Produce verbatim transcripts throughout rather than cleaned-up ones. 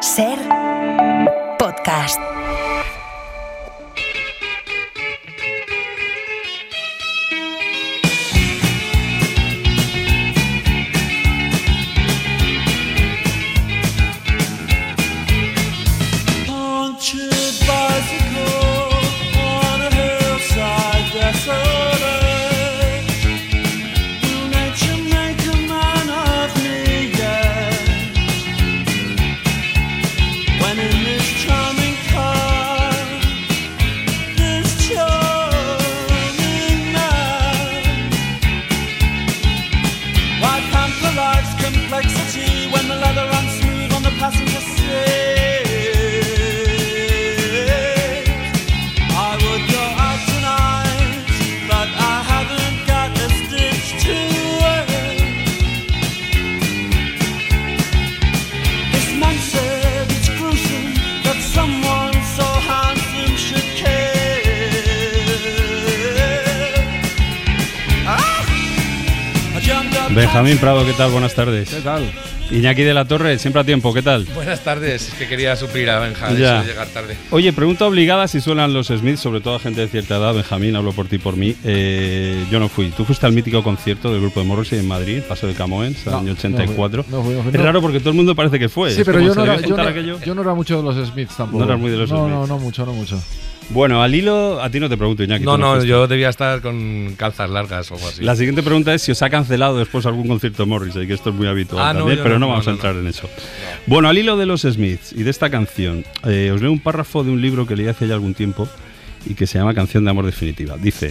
Ser podcast. Benjamín Prado, ¿qué tal? Buenas tardes. ¿Qué tal? Iñaki de la Torre, siempre a tiempo, ¿qué tal? Buenas tardes, es que quería suplir a Benja, eso de llegar tarde. Oye, pregunta obligada si suenan los Smiths, sobre todo a gente de cierta edad. Benjamín, hablo por ti y por mí. Eh, yo no fui. Tú fuiste al mítico concierto del grupo de Morrissey en Madrid, Paso de Camoens, no, año ochenta y cuatro. No fui, no fui, no. Es raro porque todo el mundo parece que fue. Sí, pero yo no, era, yo, no, yo no era mucho de los Smiths tampoco. No eras muy de los no, Smiths. No, no, no mucho, no mucho. Bueno, al hilo, a ti no te pregunto, Iñaki. No, no, yo debía estar con calzas largas o algo así. La siguiente pregunta es si os ha cancelado después algún concierto de Morrissey, que esto es muy habitual ah, también, no, pero no, no vamos no, a entrar no. en eso. No. Bueno, al hilo de los Smiths y de esta canción, eh, os leo un párrafo de un libro que leí hace ya algún tiempo y que se llama Canción de Amor Definitiva. Dice: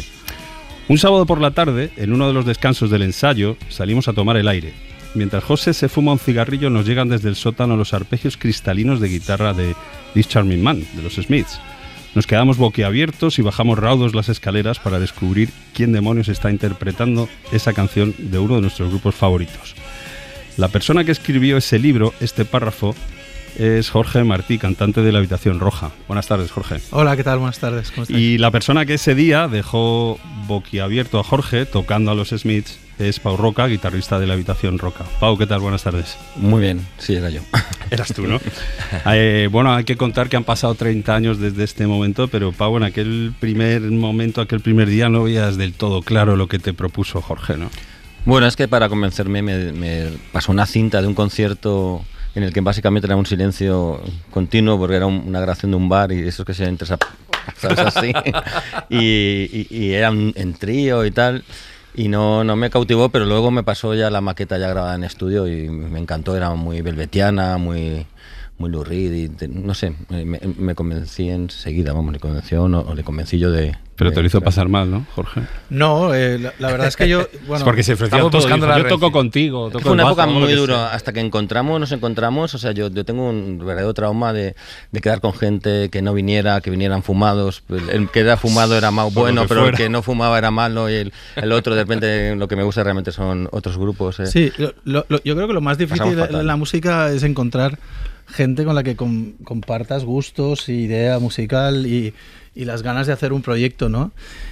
un sábado por la tarde, en uno de los descansos del ensayo, salimos a tomar el aire. Mientras José se fuma un cigarrillo, nos llegan desde el sótano los arpegios cristalinos de guitarra de This Charming Man, de los Smiths. Nos quedamos boquiabiertos y bajamos raudos las escaleras para descubrir quién demonios está interpretando esa canción de uno de nuestros grupos favoritos. La persona que escribió ese libro, este párrafo, es Jorge Martí, cantante de La Habitación Roja. Buenas tardes, Jorge. Hola, ¿qué tal? Buenas tardes. ¿Cómo estás? Y la persona que ese día dejó boquiabierto a Jorge tocando a los Smiths es Pau Roca, guitarrista de La Habitación Roca. Pau, ¿qué tal? Buenas tardes. Muy bien, sí, era yo. Eras tú, ¿no? eh, bueno, hay que contar que han pasado treinta años desde este momento, pero Pau, en aquel primer momento, aquel primer día, no veías del todo claro lo que te propuso Jorge, ¿no? Bueno, es que para convencerme me, me pasó una cinta de un concierto en el que básicamente era un silencio continuo porque era un, una grabación de un bar y eso es que se entra, ¿sabes? Así. y, y, y era un, en trío y tal. Y no, no me cautivó, pero luego me pasó ya la maqueta ya grabada en estudio y me encantó, era muy velvetiana, muy, muy Lou Reed, y te, no sé, me, me convencí enseguida, vamos, le convenció o, no, o le convencí yo de... Pero de, te lo hizo claro. pasar mal, ¿no, Jorge? No, eh, la, la verdad es que yo... Bueno, es porque se ofrecía todo, buscando dijo, la yo toco contigo. Toco Fue una el época bajo, muy lo dura, sea. hasta que encontramos, nos encontramos, o sea, yo, yo tengo un verdadero trauma de, de quedar con gente que no viniera, que vinieran fumados, el, el que era fumado era más bueno, pero fuera. El que no fumaba era malo y el, el otro, de repente, lo que me gusta realmente son otros grupos. Eh. Sí, lo, lo, yo creo que lo más difícil en la música es encontrar gente con la que com, compartas gustos, idea musical y, y las ganas de hacer un proyecto, ¿no?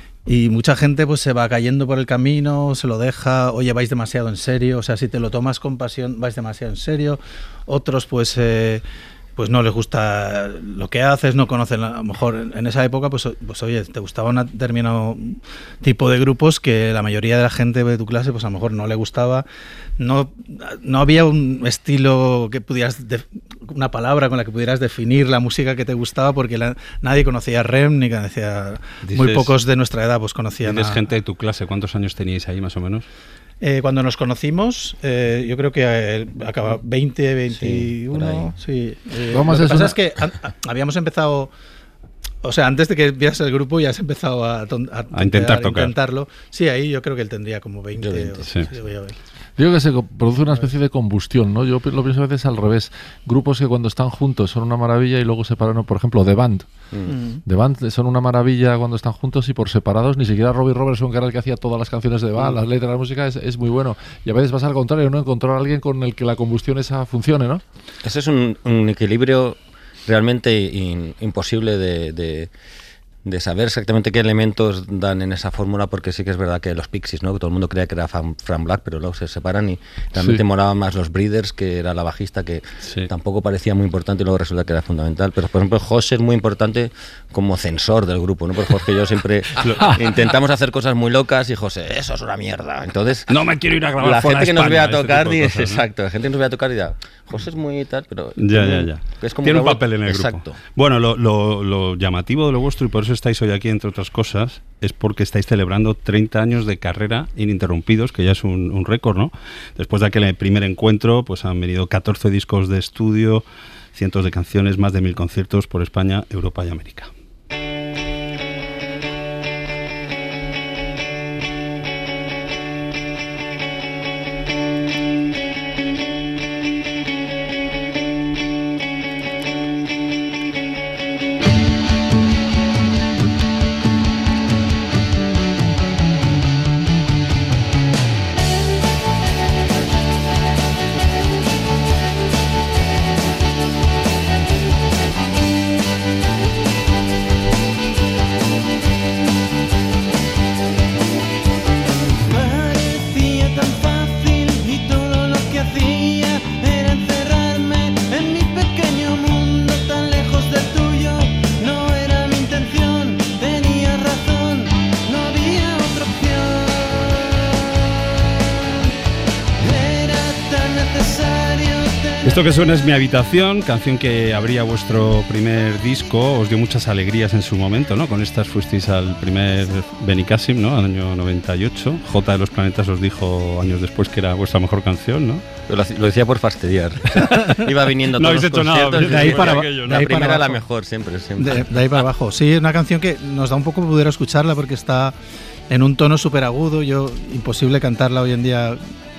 Y mucha gente pues se va cayendo por el camino, se lo deja, oye, vais demasiado en serio, o sea, si te lo tomas con pasión, vais demasiado en serio. Otros pues eh, pues no les gusta lo que haces, no conocen, a lo mejor en esa época pues, pues oye, te gustaba un determinado tipo de grupos que la mayoría de la gente de tu clase pues a lo mejor no le gustaba. No, no había un estilo que pudieras, de, una palabra con la que pudieras definir la música que te gustaba porque la, nadie conocía R E M ni conocía, dices, muy pocos de nuestra edad pues conocían. ¿Tienes a, gente de tu clase? ¿Cuántos años teníais ahí más o menos? Eh, cuando nos conocimos, eh, yo creo que eh, acaba veinte, veintiuno. Sí, sí. Eh, Vamos lo que pasa una... es que a, a, habíamos empezado. O sea, antes de que vieras el grupo ya has empezado a, ton, a, a intentar tocar. intentarlo. Sí, ahí yo creo que él tendría como veinte. veinte o, sí. Sí, voy a ver. Yo creo que se produce una especie de combustión, ¿no? Yo lo pienso a veces al revés. Grupos que cuando están juntos son una maravilla y luego separados, por ejemplo, The Band. Mm. The Band son una maravilla cuando están juntos y por separados, ni siquiera Robbie Robertson, que era el que hacía todas las canciones de The Band, mm. las letras, la música, es, es muy bueno. Y a veces vas al contrario, ¿no? Encontrar a alguien con el que la combustión esa funcione, ¿no? Ese es un, un equilibrio realmente in, imposible de... de de saber exactamente qué elementos dan en esa fórmula, porque sí que es verdad que los Pixies, ¿no? Que todo el mundo creía que era Frank Black, pero luego se separan y realmente Sí. molaban más los Breeders, que era la bajista, que Sí. tampoco parecía muy importante y luego resulta que era fundamental. Pero por ejemplo José es muy importante como censor del grupo, ¿no? Porque Jorge y yo siempre intentamos hacer cosas muy locas y José, eso es una mierda. Entonces No me quiero ir a grabar la fuera gente que de nos España, vea este tocar tipo de dice, cosas, ¿no? exacto, la gente que nos vea tocar y dirá, José es muy tal, pero Ya, ya, tiene- ya. que es como Tiene un que- papel en el exacto. grupo. Bueno, lo, lo- lo llamativo de lo vuestro, y por eso estáis hoy aquí, entre otras cosas, es porque estáis celebrando treinta años de carrera ininterrumpidos, que ya es un, un récord, ¿no? Después de aquel primer encuentro, pues han venido catorce discos de estudio, cientos de canciones, más de mil conciertos por España, Europa y América. Parecía tan fácil y todo lo que hacía era encerrarme en mi pequeño mundo tan lejos del tuyo. No era mi intención, tenía razón, no había otra opción. Era tan necesario tener... Esto que suena es Mi Habitación, canción que abría vuestro primer disco, os dio muchas alegrías en su momento, ¿no? Con estas fuisteis al primer Benicàssim, ¿no? Al año noventa y ocho. J de los Planetas os dijo años después que era vuestra mejor canción, ¿no? Pero lo, lo decía por fastidiar. Iba viniendo a No todos habéis los hecho nada, conciertos y de ahí decía, para- aquello, ¿no? de la ahí para primera la abajo. mejor, siempre, siempre. De, de ahí para abajo. Sí, es una canción que nos da un poco pudor escucharla porque está en un tono súper agudo. Yo, imposible cantarla hoy en día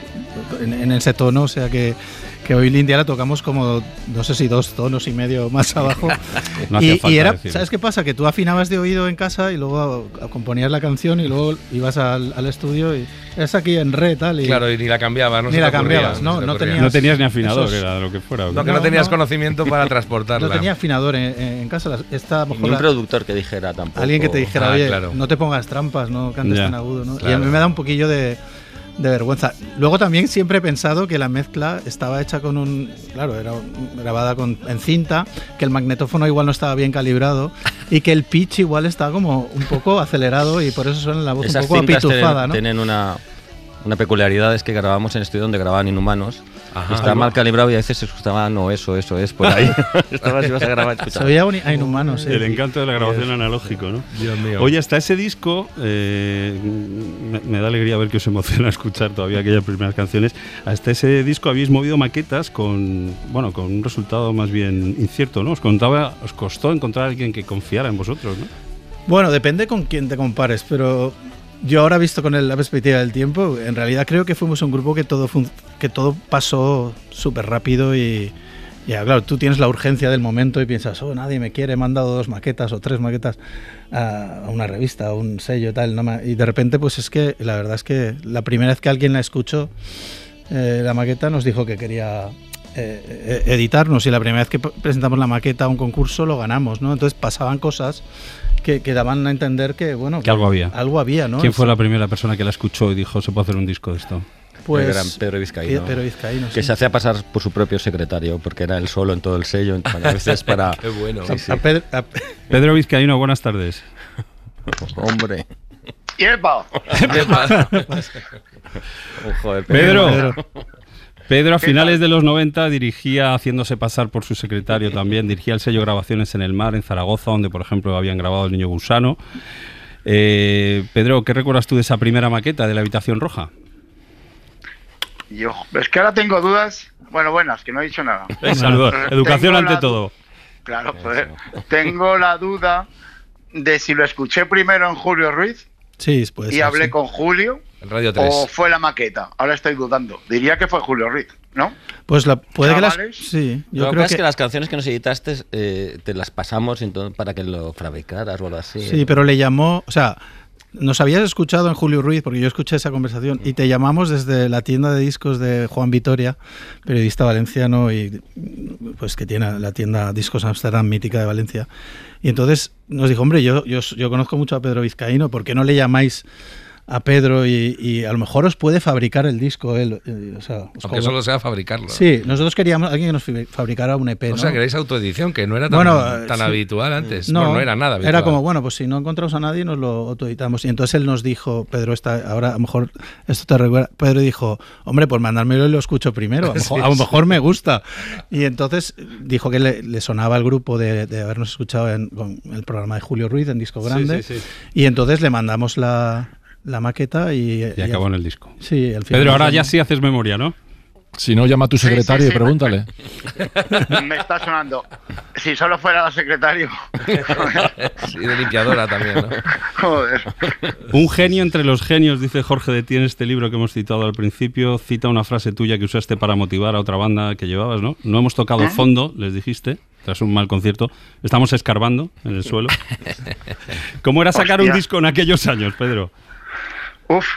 en, en ese tono, o sea que, que hoy en día la tocamos como, no sé si dos tonos y medio más abajo. No hacía y, falta y era, decirlo. ¿sabes qué pasa? Que tú afinabas de oído en casa y luego componías la canción y luego ibas al, al estudio y es aquí en re tal y Claro, y ni la cambiabas, no Ni se la te ocurría, cambiabas, no, se te no ocurría. tenías- No tenías ni afinador, esos- era lo que fuera. ¿o No, qué? que no No, tenías no. conocimiento para transportarla. no tenía afinador en, en casa. Las- Esta, a lo Ni mejor un la- productor que dijera tampoco. alguien que te dijera, Ah, oye, claro. no te pongas trampas, no cantes Ya. tan agudo, ¿no? Y a Claro. mí me da un poquillo de, de vergüenza. Luego también siempre he pensado que la mezcla estaba hecha con un, claro, era un- grabada con, en cinta, que el magnetófono igual no estaba bien calibrado y que el pitch igual estaba como un poco acelerado y por eso suena la voz Esas un poco cintas apitufada, tienen, ¿no? tienen una, una peculiaridad, es que grabábamos en estudio donde grababan Inhumanos. Ajá. Estaba mal calibrado y a veces se escuchaba, no, eso, eso es, por ahí. Estabas, ibas a grabar, Se escuchabas. oía un- a Inhumanos, sí. El encanto de la grabación analógico, ¿no? Dios mío. Oye, hasta ese disco, eh, me, me da alegría ver que os emociona escuchar todavía aquellas primeras canciones. Hasta ese disco habéis movido maquetas con, bueno, con un resultado más bien incierto, ¿no? Os contaba, os costó encontrar a alguien que confiara en vosotros, ¿no? Bueno, depende con quién te compares, pero yo ahora visto con el- la perspectiva del tiempo, en realidad creo que fuimos un grupo que todo fun- que todo pasó súper rápido y ya, claro, tú tienes la urgencia del momento y piensas, oh, nadie me quiere, he mandado dos maquetas o tres maquetas a, a una revista, a un sello tal, no me- y de repente pues es que la verdad es que la primera vez que alguien la escuchó, eh, la maqueta nos dijo que quería eh, eh, editarnos y la primera vez que p- presentamos la maqueta a un concurso lo ganamos, ¿no? Entonces pasaban cosas que, que daban a entender que, bueno, Que algo había. Algo había, ¿no? ¿Quién fue la primera persona que la escuchó y dijo, se puede hacer un disco de esto? Pues, el gran Pedro Vizcaíno, Pedro Vizcaíno, que sí. se hacía pasar por su propio secretario, porque era él solo en todo el sello, a veces para... Qué bueno. Sí, sí. A Pedro- a- Pedro Vizcaíno, buenas tardes. Hombre. ¡Yepa! Oh, joder, Pedro. Pedro. Pedro a ¿Qué finales tal? de los noventa dirigía, haciéndose pasar por su secretario también, dirigía el sello Grabaciones en el Mar, en Zaragoza, donde por ejemplo habían grabado El Niño Gusano. Eh, Pedro, ¿qué recuerdas tú de esa primera maqueta de La Habitación Roja? Yo, es que ahora tengo dudas. Bueno, buenas, que no he dicho nada. Saludos. Tengo Educación la ante du- todo. Claro, joder. Tengo la duda de si lo escuché primero en Julio Ruiz Sí, puede y ser, hablé sí. con Julio En Radio o tres. fue la maqueta. Ahora estoy dudando. Diría que fue Julio Ruiz, ¿no? Pues la, puede que las, Chavales. sí, yo Lo que creo pasa es que, que las canciones que nos editaste eh, te las pasamos entonces, para que lo fabricaras o algo así. sí, pero le llamó, o sea, nos habías escuchado en Julio Ruiz, porque yo escuché esa conversación, y te llamamos desde la tienda de discos de Juan Vitoria, periodista valenciano y pues que tiene la tienda Discos Amsterdam mítica de Valencia. Y entonces nos dijo, hombre, yo, yo, yo conozco mucho a Pedro Vizcaíno, ¿por qué no le llamáis a Pedro y, y a lo mejor os puede fabricar el disco él? O sea, os Aunque solo sea fabricarlo. Sí, nosotros queríamos alguien que nos fabricara un E P. O ¿no? sea, queréis autoedición, que no era tan, bueno, tan sí. habitual antes. No, bueno, no era nada habitual. Era como, bueno, pues si no encontramos a nadie, nos lo autoeditamos. Y entonces él nos dijo, Pedro, está, ahora a lo mejor esto te recuerda. Pedro dijo, hombre, pues mandármelo y lo escucho primero. A lo mejor, Sí, a lo mejor sí. me gusta. Y entonces dijo que le, le sonaba al grupo de, de habernos escuchado en con el programa de Julio Ruiz en Disco Grande. Sí, sí, sí. Y entonces le mandamos la. la maqueta y... Y acabó en el disco. Sí, al final. Pedro, ahora ya sí haces memoria, ¿no? Si no, llama a tu secretario sí, sí, y pregúntale. Me está sonando. Si solo fuera secretario. Sí, de limpiadora también, ¿no? Joder. Un genio entre los genios, dice Jorge de Ti en este libro que hemos citado al principio. Cita una frase tuya que usaste para motivar a otra banda que llevabas, ¿no? No hemos tocado fondo, les dijiste, tras un mal concierto. Estamos escarbando en el suelo. ¿Cómo era sacar Hostia. un disco en aquellos años, Pedro? Uf.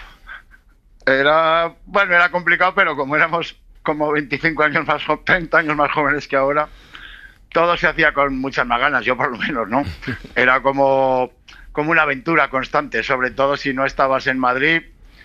Era, bueno, era complicado, pero como éramos como veinticinco años más, jo- treinta años más jóvenes que ahora, todo se hacía con muchas más ganas, yo por lo menos, ¿no? Era como, como una aventura constante, sobre todo si no estabas en Madrid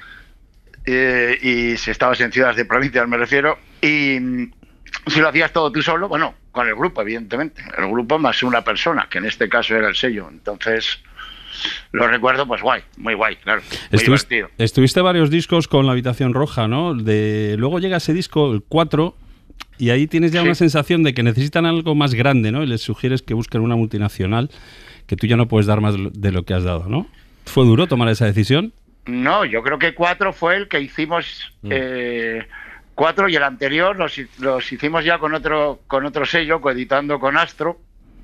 eh, y si estabas en ciudades de provincias, me refiero, y mm, si lo hacías todo tú solo, bueno, con el grupo, evidentemente, el grupo más una persona, que en este caso era el sello, entonces... Lo recuerdo, pues guay, muy guay, claro. Muy Estuviste, divertido. estuviste varios discos con La Habitación Roja, ¿no? De, luego llega ese disco, el cuatro, y ahí tienes ya Sí. una sensación de que necesitan algo más grande, ¿no? Y les sugieres que busquen una multinacional, que tú ya no puedes dar más de lo que has dado, ¿no? ¿Fue duro tomar esa decisión? No, yo creo que cuatro fue el que hicimos eh, cuatro y el anterior los, hi- los hicimos ya con otro con otro sello, coeditando con Astro.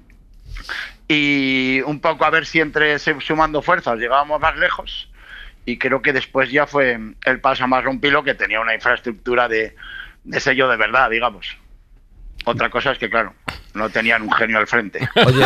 Y un poco a ver si entre se- sumando fuerzas llegábamos más lejos. Y creo que después ya fue el paso a más rompilo, que tenía una infraestructura de, de sello de verdad, digamos. Otra cosa es que, claro, no tenían un genio al frente. Oye,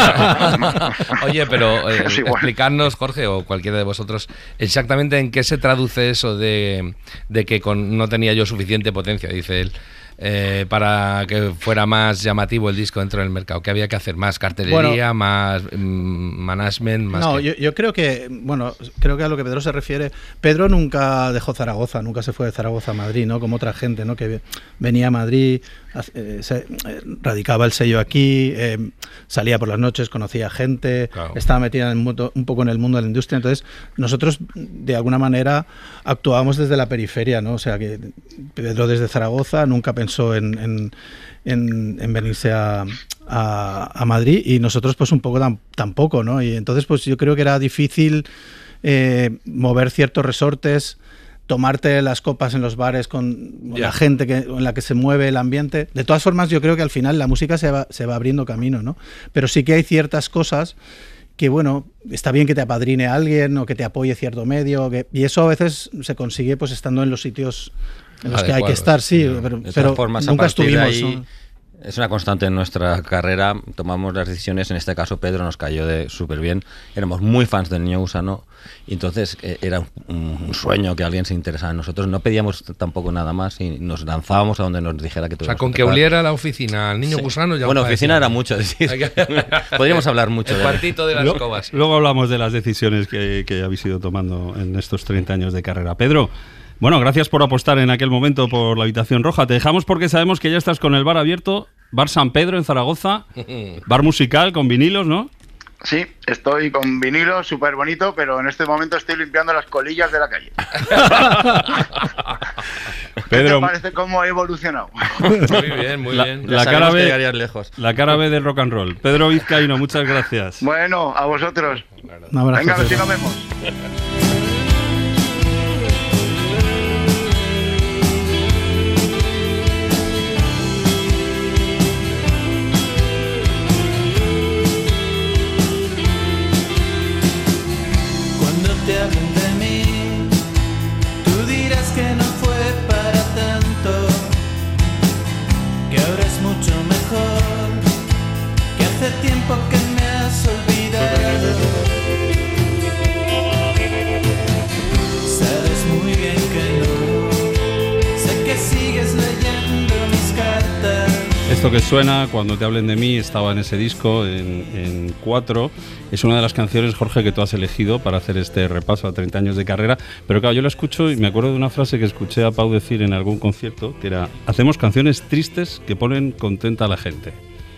oye pero eh, Es igual. explicarnos, Jorge, o cualquiera de vosotros, exactamente en qué se traduce eso de, de que con, no tenía yo suficiente potencia, dice él, eh, para que fuera más llamativo el disco dentro del mercado. ¿Qué había que hacer? ¿Más cartelería, Bueno, más mm, management? Más No, que- yo, yo creo que, bueno, creo que a lo que Pedro se refiere, Pedro nunca dejó Zaragoza, nunca se fue de Zaragoza a Madrid, ¿no? Como otra gente, ¿no? Que venía a Madrid, eh, se, eh, radicaba el sello aquí, eh, salía por las noches, conocía gente, Claro. estaba metida en el mundo- un poco en el mundo de la industria. Entonces, nosotros, de alguna manera, actuábamos desde la periferia, ¿no? O sea, que Pedro desde Zaragoza nunca pensó en, en, en- en venirse a, a- a Madrid, y nosotros pues un poco tam- tampoco, ¿no? Y entonces pues yo creo que era difícil eh, mover ciertos resortes, tomarte las copas en los bares con, con Ya. la gente que, en la que se mueve el ambiente. De todas formas, yo creo que al final la música se va, se va abriendo camino, ¿no? Pero sí que hay ciertas cosas que, bueno, está bien que te apadrine alguien o que te apoye cierto medio, que, y eso a veces se consigue pues estando en los sitios en los que hay que Adecuados, estar, sí, ya. pero, De todas pero formas, a nunca partir de estuvimos. ahí, ¿no? es una constante en nuestra carrera, tomamos las decisiones, en este caso Pedro nos cayó de súper bien, éramos muy fans del Niño Gusano, y entonces eh, era un, un sueño que alguien se interesara en nosotros, no pedíamos t- tampoco nada más y nos lanzábamos a donde nos dijera que O sea, tuviéramos con que tocar. oliera la oficina al niño Sí. gusano ya Bueno, os oficina parece. era mucho decir. Hay que- Podríamos hablar mucho El de cuartito de las Luego- escobas. Luego hablamos de las decisiones que, que habéis ido tomando en estos treinta años de carrera. Pedro, bueno, gracias por apostar en aquel momento por La Habitación Roja. Te dejamos porque sabemos que ya estás con el bar abierto, Bar San Pedro en Zaragoza, bar musical con vinilos, ¿no? Sí, estoy con vinilo, súper bonito, pero en este momento estoy limpiando las colillas de la calle. ¿Qué Pedro, te parece cómo ha evolucionado? Muy bien, muy La- bien. Ya la sabemos cara que B- llegarías lejos. la cara B del rock and roll. Pedro Vizcaíno, muchas gracias. Bueno, a vosotros. Un abrazo, Venga, a ver si Pedro. nos vemos. Cuando te hablen de mí, tú dirás que no fue para tanto, que ahora es mucho mejor, que hace tiempo que me has olvidado. Sabes muy bien que no, sé que sigues leyendo mis cartas. Esto que suena, Cuando te hablen de mí, estaba en ese disco, en, en cuatro. Es una de las canciones, Jorge, que tú has elegido para hacer este repaso a treinta años de carrera. Pero claro, yo la escucho y me acuerdo de una frase que escuché a Pau decir en algún concierto, que era: hacemos canciones tristes que ponen contenta a la gente.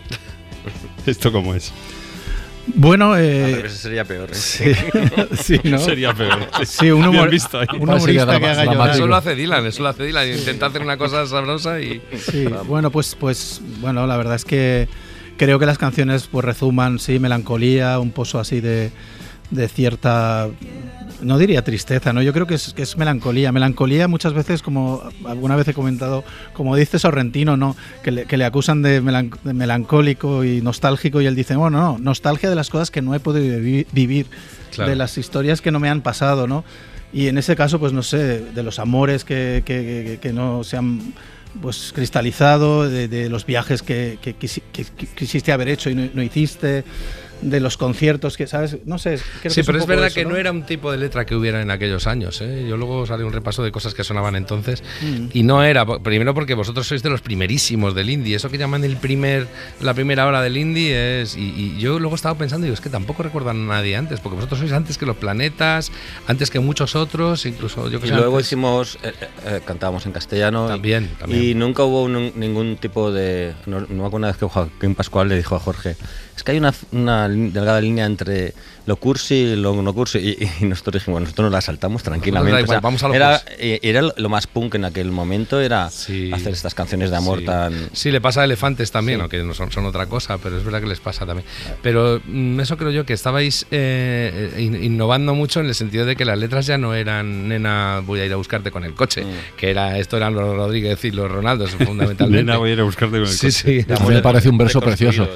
¿Esto cómo es? Bueno, eh, Ese sería peor. ¿eh? Sí, sí, ¿no? Sería peor. Sí, un, humor, visto ahí. un humorista que haga llorar. Eso lo hace Dylan, eso lo hace Dylan. Intenta hacer una cosa sabrosa y... Sí, bueno, pues, pues, bueno, la verdad es que creo que las canciones pues rezuman, sí, melancolía, un pozo así de, de cierta... No diría tristeza, ¿no? Yo creo que es, que es melancolía. Melancolía muchas veces, como alguna vez he comentado, como dice Sorrentino, ¿no? Que le, que le acusan de, melan, de melancólico y nostálgico, y él dice, bueno, no, nostalgia de las cosas que no he podido vi vivir, claro. De las historias que no me han pasado, ¿no? Y en ese caso, pues no sé, de los amores que, que, que, que no se han pues cristalizado, de, de los viajes que, que, que, que quisiste haber hecho y no, no hiciste, de los conciertos que, ¿sabes? No sé. Creo sí, que pero es, es verdad eso, que ¿no? no era un tipo de letra que hubiera en aquellos años, ¿eh? Yo luego salí un repaso de cosas que sonaban entonces mm. y no era, primero porque vosotros sois de los primerísimos del indie, eso que llaman el primer, la primera hora del indie es, y, y yo luego estaba pensando, digo, es que tampoco recuerdo a nadie antes, porque vosotros sois antes que Los Planetas, antes que muchos otros, incluso yo que Y sé, luego antes. hicimos, eh, eh, cantábamos en castellano. También, y, también. Y nunca hubo un, ningún tipo de, no, no me acuerdo una vez que Joaquín Pascual le dijo a Jorge, es que hay una, una delgada línea entre lo cursi y lo no cursi, y, y nosotros dijimos, nosotros nos la saltamos tranquilamente. Igual, o sea, vamos a lo era, era lo más punk en aquel momento, era sí, hacer estas canciones de amor sí. tan... Sí, le pasa a Elefantes también, sí. aunque no son, son otra cosa, pero es verdad que les pasa también. Pero mm, eso creo yo que estabais eh, in, innovando mucho en el sentido de que las letras ya no eran nena, voy a ir a buscarte con el coche, mm. que era esto eran los Rodríguez y los Ronaldos fundamentalmente. Nena, voy a ir a buscarte con el sí, coche. Sí, sí. A mí me parece un verso precioso.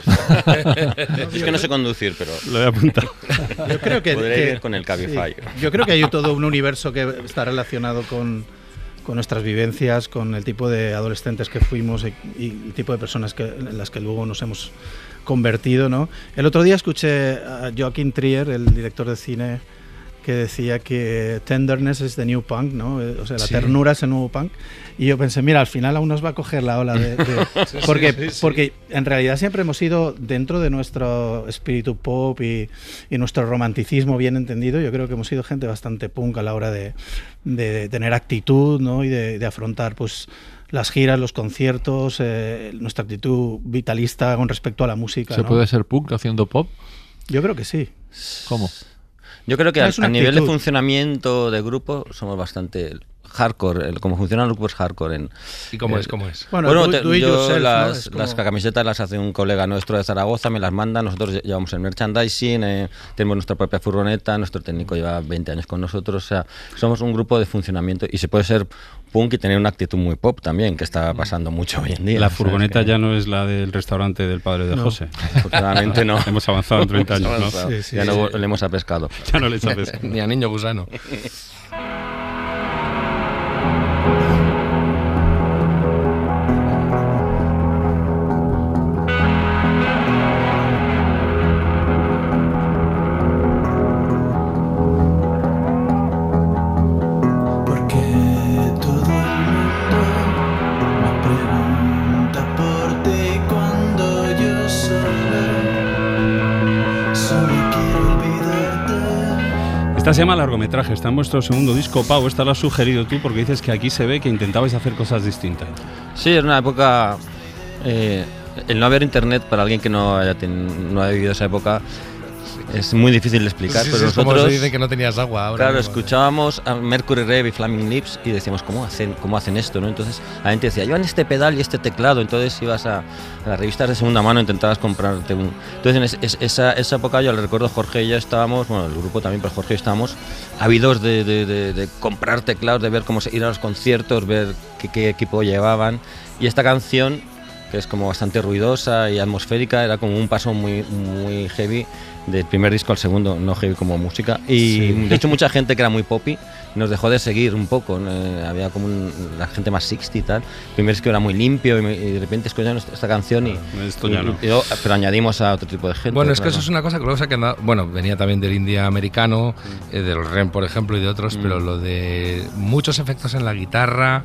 Es que no sé conducir, pero... Lo voy a apuntar. Yo creo que, Podré que ir con el Cabify. Sí, yo creo que hay todo un universo que está relacionado con, con nuestras vivencias, con el tipo de adolescentes que fuimos y, y el tipo de personas que, en las que luego nos hemos convertido, ¿no? El otro día escuché a Joachim Trier, el director de cine, que decía que tenderness is the new punk, ¿no? O sea, la sí. ternura es el nuevo punk. Y yo pensé, mira, al final aún nos va a coger la ola de... de sí, porque, sí, sí, sí. porque en realidad siempre hemos ido dentro de nuestro espíritu pop y, y nuestro romanticismo bien entendido. Yo creo que hemos sido gente bastante punk a la hora de, de tener actitud, ¿no? Y de, de afrontar, pues, las giras, los conciertos, eh, nuestra actitud vitalista con respecto a la música. ¿Se ¿no? puede ser punk haciendo pop? Yo creo que sí. ¿Cómo? Yo creo que no, a, a nivel actitud. de funcionamiento de grupo somos bastante hardcore, el, como funcionan los grupos hardcore. En, ¿Y cómo eh, es? ¿Cómo es? Bueno, bueno do, te, do yo yourself, las, ¿no? como... las camisetas las hace un colega nuestro de Zaragoza, me las manda, nosotros llevamos el merchandising, eh, tenemos nuestra propia furgoneta, nuestro técnico lleva veinte años con nosotros, o sea, somos un grupo de funcionamiento y se puede ser punk y tener una actitud muy pop también, que está pasando mucho hoy en día. La furgoneta que... ya no es la del restaurante del padre de no. José. Afortunadamente no. Hemos avanzado en treinta años, ¿no? Sí, sí, ya sí. no le hemos apescado. Ya no les apescado. Ni a niño gusano. Esta se llama Largometraje, está en vuestro segundo disco, Pau. Esta lo has sugerido tú porque dices que aquí se ve que intentabais hacer cosas distintas. Sí, era una época... Eh, el no haber internet para alguien que no haya, ten, no haya vivido esa época es muy difícil de explicar, sí, pero sí, nosotros... como se dice que no tenías agua ahora. Claro, mismo, escuchábamos a Mercury Rev y Flaming Lips y decíamos, ¿cómo hacen, cómo hacen esto? ¿no? Entonces la gente decía, llevan este pedal y este teclado, entonces ibas a, a las revistas de segunda mano, intentabas comprarte un... Entonces en es, esa, esa época yo le recuerdo, Jorge y yo estábamos, bueno, el grupo también, pero Jorge y yo estábamos ávidos de, de, de, de comprar teclados, de ver cómo ir a los conciertos, ver qué, qué equipo llevaban, y esta canción, que es como bastante ruidosa y atmosférica, era como un paso muy, muy heavy del primer disco al segundo, no heavy como música, y sí. De hecho mucha gente que era muy poppy nos dejó de seguir un poco, eh, había como un, la gente más sixty y tal, el primer disco era muy limpio y, me, y de repente escuchamos esta canción y, Esto ya no. y, y yo, pero añadimos a otro tipo de gente. Bueno, es claro. que eso es una cosa que luego se ha quedado, bueno, venía también del indie americano, mm. eh, de los R E M por ejemplo y de otros, mm. pero lo de muchos efectos en la guitarra,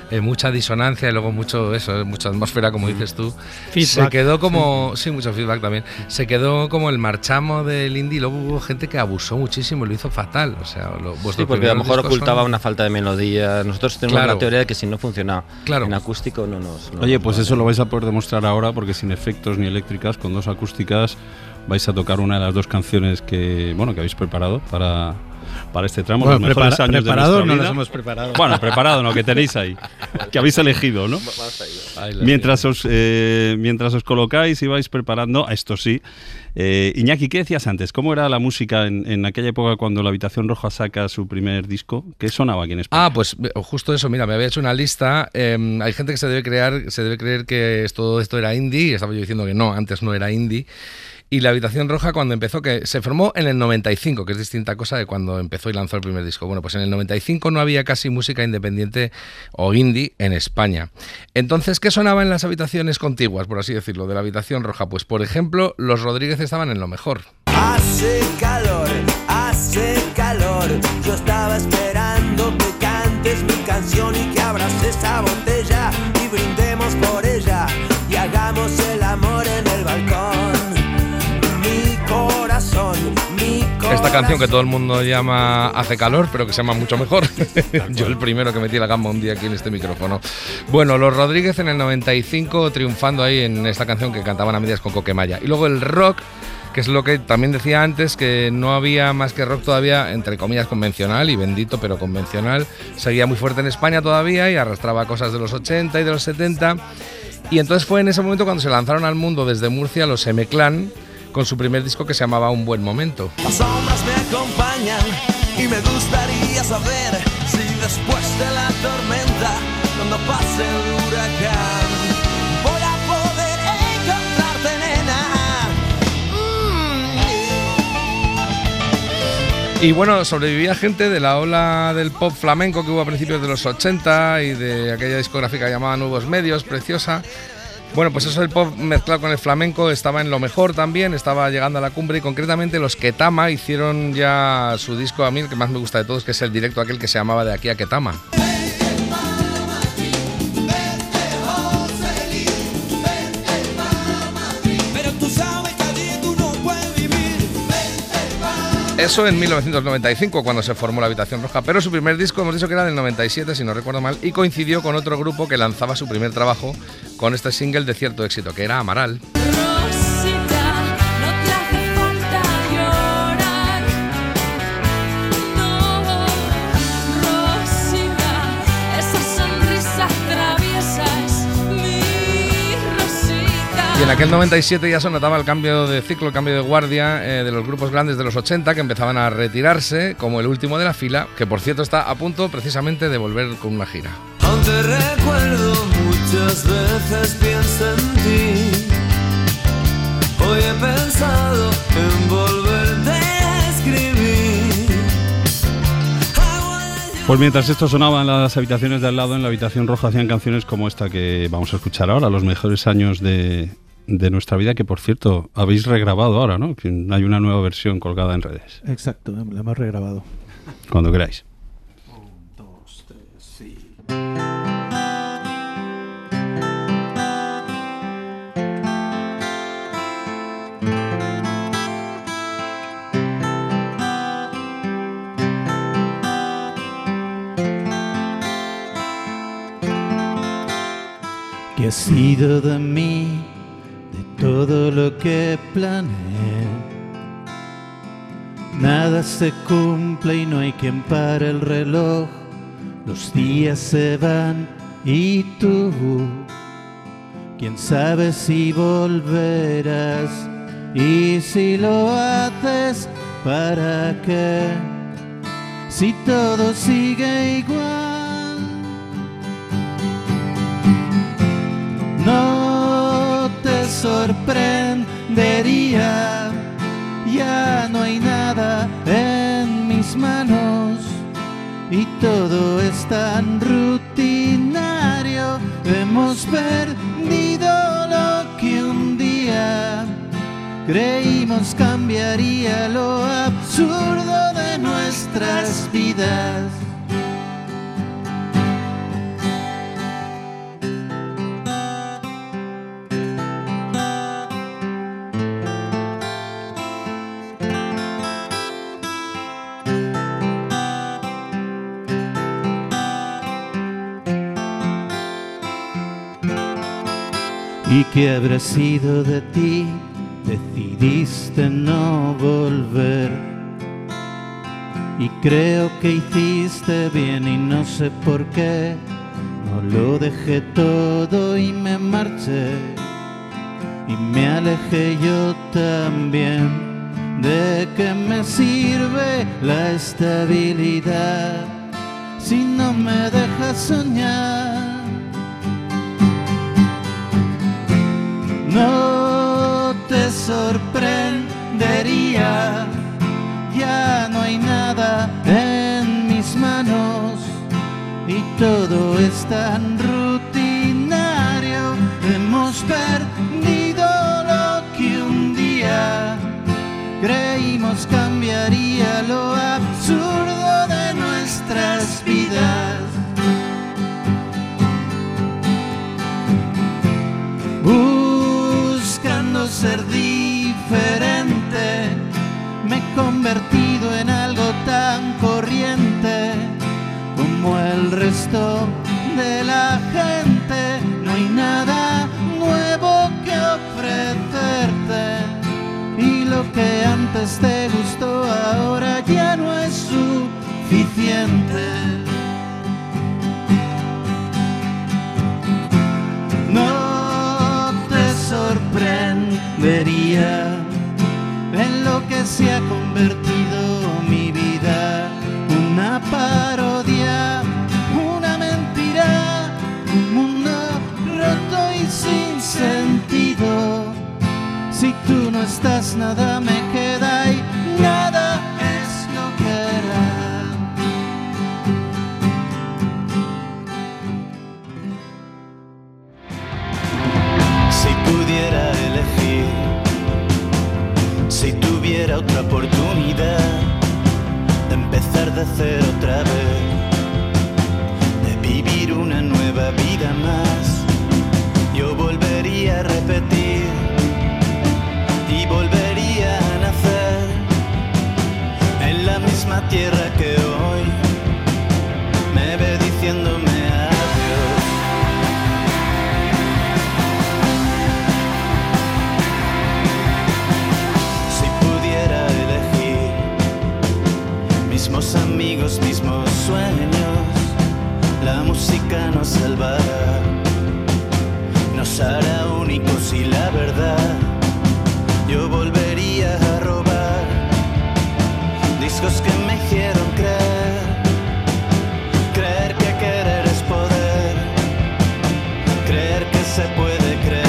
eh, mucha disonancia y luego mucho eso, mucha atmósfera, como dices tú. Feedback. Se quedó como, sí, mucho feedback también. Se quedó como el marchamo del indie. Luego hubo gente que abusó muchísimo y lo hizo fatal. O sea, lo, sí, porque a lo mejor ocultaba son... una falta de melodía. Nosotros tenemos claro. la teoría de que si no funciona claro. en acústico no nos... No Oye, nos pues vale. Eso lo vais a poder demostrar ahora, porque sin efectos ni eléctricas, con dos acústicas, vais a tocar una de las dos canciones que, bueno, que habéis preparado para... para este tramo, bueno, los mejores prepara, años preparado de nuestra no vida. los hemos preparado. Bueno, preparado no, que tenéis ahí, que habéis elegido, ¿no? Mientras os, eh, mientras os colocáis y vais preparando, a esto sí, eh, Iñaki, ¿qué decías antes? ¿Cómo era la música en, en aquella época cuando la Habitación Roja saca su primer disco? ¿Qué sonaba aquí en España? Ah, pues justo eso, mira, me había hecho una lista. Eh, hay gente que se debe crear, se debe creer que todo esto era indie, y estaba yo diciendo que no, antes no era indie. Y la Habitación Roja, cuando empezó, que se formó en el noventa y cinco, que es distinta cosa de cuando empezó y lanzó el primer disco. Bueno, pues en el noventa y cinco no había casi música independiente o indie en España. Entonces, ¿qué sonaba en las habitaciones contiguas, por así decirlo, de la Habitación Roja? Pues, por ejemplo, los Rodríguez estaban en lo mejor. Hace calor, hace calor. Yo estaba esperando que cantes mi canción y que abras esa botella y brindemos por ella y hagamos el amor en el balcón. Esta canción que todo el mundo llama Hace calor, pero que se llama mucho mejor. Yo el primero que metí la gamba un día aquí en este micrófono. Bueno, los Rodríguez en el noventa y cinco triunfando ahí en esta canción que cantaban a medias con Coquemaya. Y luego el rock, que es lo que también decía antes, que no había más que rock todavía, entre comillas, convencional, y bendito, pero convencional. Seguía muy fuerte en España todavía y arrastraba cosas de los ochenta y de los setenta. Y entonces fue en ese momento cuando se lanzaron al mundo desde Murcia los M-Clan, con su primer disco que se llamaba Un Buen Momento. Las sombras me acompañan y me gustaría saber si después de la tormenta, cuando pase el huracán, voy a poder encontrarte, nena. Mm. Y bueno, sobrevivía gente de la ola del pop flamenco que hubo a principios de los ochenta y de aquella discográfica llamada Nuevos Medios, preciosa. Bueno, pues eso del pop mezclado con el flamenco estaba en lo mejor también, estaba llegando a la cumbre, y concretamente los Ketama hicieron ya su disco, a mí el que más me gusta de todos, que es el directo aquel que se llamaba De aquí a Ketama. Eso en mil novecientos noventa y cinco, cuando se formó la Habitación Roja, pero su primer disco hemos dicho que era del noventa y siete, si no recuerdo mal, y coincidió con otro grupo que lanzaba su primer trabajo con este single de cierto éxito, que era Amaral. Y en aquel noventa y siete ya se notaba el cambio de ciclo, el cambio de guardia eh, de los grupos grandes de los ochenta, que empezaban a retirarse, como el último de la fila, que por cierto está a punto precisamente de volver con una gira. Aún te recuerdo, muchas veces pienso en ti. Hoy he pensado en volverte a escribir. Pues mientras esto sonaba en las habitaciones de al lado, en la Habitación Roja hacían canciones como esta que vamos a escuchar ahora, Los mejores años de, de nuestra vida, que por cierto habéis regrabado ahora, ¿no? Que hay una nueva versión colgada en redes. Exacto, la hemos regrabado. Cuando queráis. Un, dos, tres, sí. ¿Qué ha sido de mí, de todo lo que planeé? Nada se cumple y no hay quien pare el reloj. Los días se van y tú, quién sabe si volverás. Y si lo haces, ¿para qué? Si todo sigue igual. No te sorprendería, ya no hay nada en mis manos y todo es tan rutinario. Hemos perdido lo que un día creímos cambiaría, lo absurdo de nuestras vidas. ¿Y qué habrá sido de ti? Decidiste no volver. Y creo que hiciste bien y no sé por qué. No lo dejé todo y me marché. Y me alejé yo también. ¿De qué me sirve la estabilidad si no me dejas soñar? No te sorprendería, ya no hay nada en mis manos y todo es tan rutinario. Hemos perdido lo que un día creímos cambiaría lo absurdo de nuestras vidas. Buscando ser diferente, me he convertido en algo tan corriente como el resto de la gente. No hay nada nuevo que ofrecerte. Y lo que antes te gustó ahora ya no es suficiente. No te sorprendería en lo que se ha convertido mi vida. Una parodia, una mentira, un mundo roto y sin sentido. Si tú no estás, nada me queda y nada es lo que era. Si pudiera elegir, si tuviera otra oportunidad de empezar de cero otra vez, de vivir una nueva vida más, yo volvería a repetir y volvería a nacer en la misma tierra que hoy me ve diciéndome adiós. Si pudiera elegir, mismos amigos, mismos sueños, la música nos salvará, nos hará únicos y la verdad. Yo volvería a robar discos que me hicieron creer, creer que querer es poder, creer que se puede creer.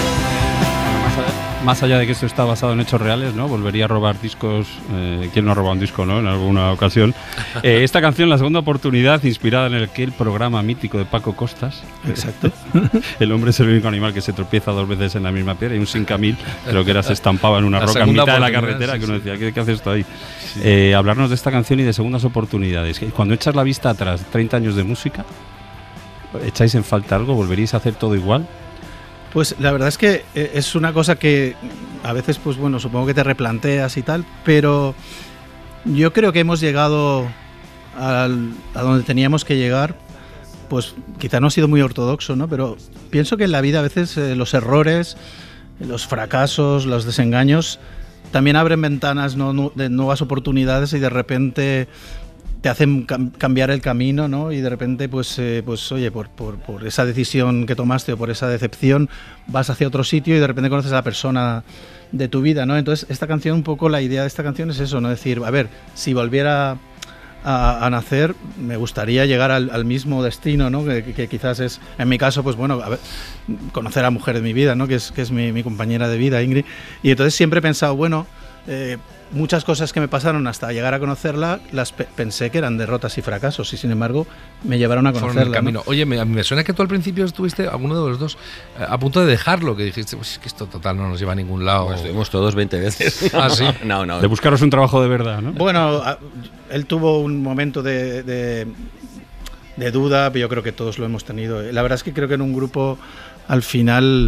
Más allá de que esto está basado en hechos reales, ¿no? Volvería a robar discos. Eh, ¿Quién no ha robado un disco, no? En alguna ocasión. Eh, esta canción, La Segunda Oportunidad, inspirada en aquel programa mítico de Paco Costas. Exacto. El hombre es el único animal que se tropieza dos veces en la misma piedra y un sin camil, creo que era, se estampaba en una la roca en mitad de la sí, carretera, que uno sí. decía, ¿qué, qué haces esto ahí? Sí. Eh, hablarnos de esta canción y de segundas oportunidades. Cuando echas la vista atrás, treinta años de música, ¿echáis en falta algo? ¿Volveríais a hacer todo igual? Pues la verdad es que es una cosa que a veces, pues bueno, supongo que te replanteas y tal, pero yo creo que hemos llegado al, a donde teníamos que llegar. Pues quizá no ha sido muy ortodoxo, ¿no? Pero pienso que en la vida a veces eh, los errores, los fracasos, los desengaños también abren ventanas, ¿no? de nuevas oportunidades y de repente te hacen cam- cambiar el camino, ¿no? Y de repente, pues, eh, pues oye, por, por, por esa decisión que tomaste o por esa decepción, vas hacia otro sitio y de repente conoces a la persona de tu vida, ¿no? Entonces, esta canción, un poco la idea de esta canción es eso, ¿no? Decir, a ver, si volviera a, a nacer, me gustaría llegar al, al mismo destino, ¿no? Que, que, que quizás es, en mi caso, pues bueno, a ver, conocer a la mujer de mi vida, ¿no? Que es, que es mi, mi compañera de vida, Ingrid. Y entonces siempre he pensado, bueno, eh, muchas cosas que me pasaron hasta llegar a conocerla, las pe- pensé que eran derrotas y fracasos, y sin embargo me llevaron a conocerla. El camino. ¿no? Oye, me, me suena que tú al principio estuviste, alguno de los dos, eh, a punto de dejarlo, que dijiste, pues es que esto total no nos lleva a ningún lado. Pues estuvimos todos veinte veces. Ah, sí. No, no. De buscaros un trabajo de verdad, ¿no? Bueno, a, él tuvo un momento de, de, de duda, pero yo creo que todos lo hemos tenido. La verdad es que creo que en un grupo, al final,